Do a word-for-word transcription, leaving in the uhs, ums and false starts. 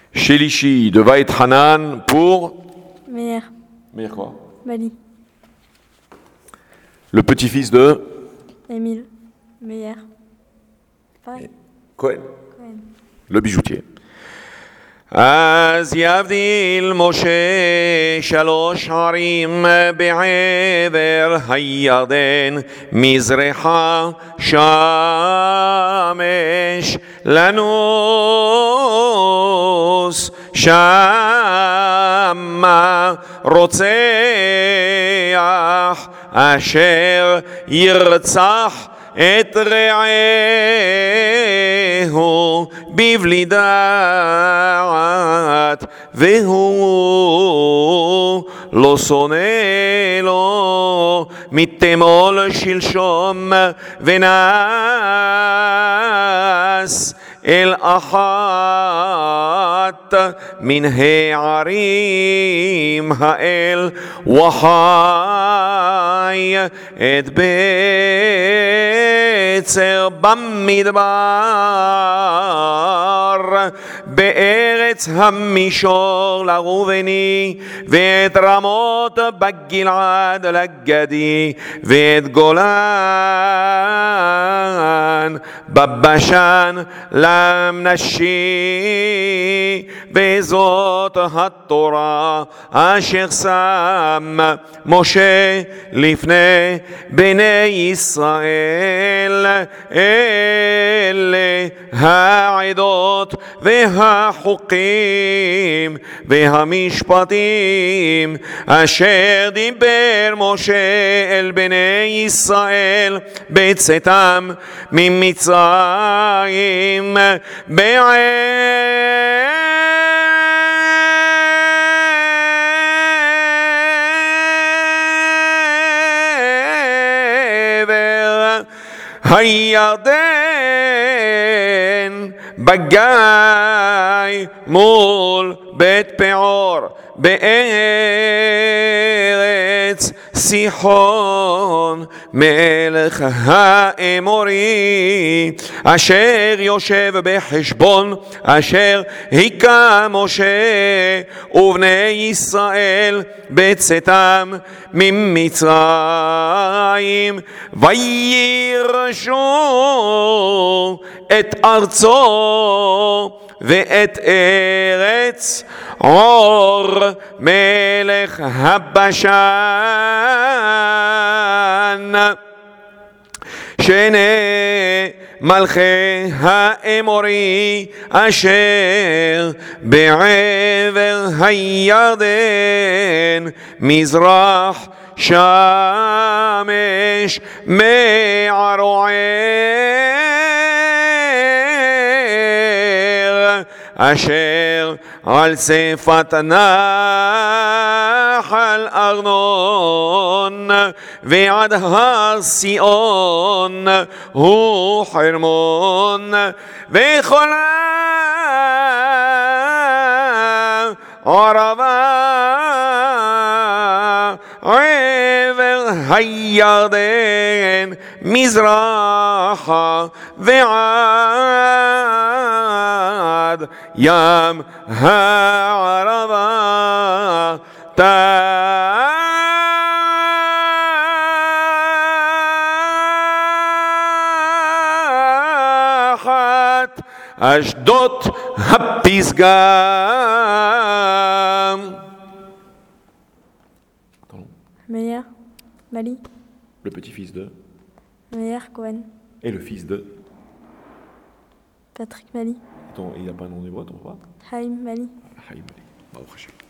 Shelishi de Vaet Hanan pour Meir. Meir quoi Mali. Le petit-fils de Émile. Meir. Pareil. Cohen, Cohen. le bijoutier. אז יבדיל משה שלוש ערים בעבר הירדן מזרחה שמש לנוס שמה רוצח אשר ירצח את רעהו בבלי דעת והוא לא שונא לו מתמול שלשום ונס אל אחת מן הערים האל וחי את בצר במדבר בארץ המישור לראובני ואת רמות בגלעד לגדי ואת גולן בבשן למנשי וזאת התורה אשר שם משה לפני בני ישראל אלה העדות והחוקים והמשפטים אשר דיבר משה אל בני ישראל בצאתם ממצרים בעבר הירדן בגיא מול בית פעור בארץ סיחון מלך האמורי אשר יושב בחשבון אשר היכה משה ובני ישראל בצאתם ממצרים וירשו את ארצו ואת ארץ עור מלך הבשן שני מלכי האמורי אשר בעבר הירדן מזרח שמש מערוער אשר על שפת נחל ארנון ועד הר ציון הוא חרמון וכל ערבה עבר הירדן מזרחה ועד ים הערבה תחת אשדות הפסגה. Meir. Mali. Le petit-fils de Meir. Cohen. et le fils de Patrick Mali. Attends, il n'a pas un nom d'hébreu ton papa? Haïm Mali. Haïm Ali. Baruch Hashem.